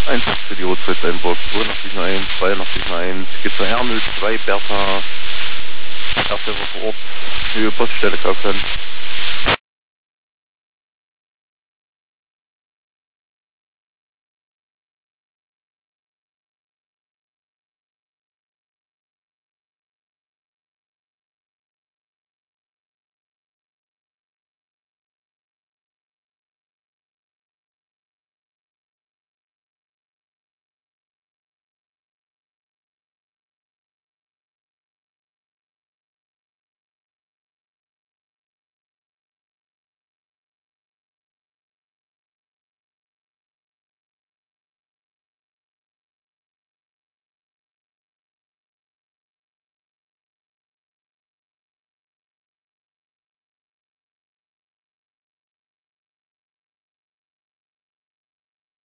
Einfach für die Rotfeld Einburg 8201, geht zur R02 Bertha, erste Woche vor Ort, Höhe Poststelle Kaufland.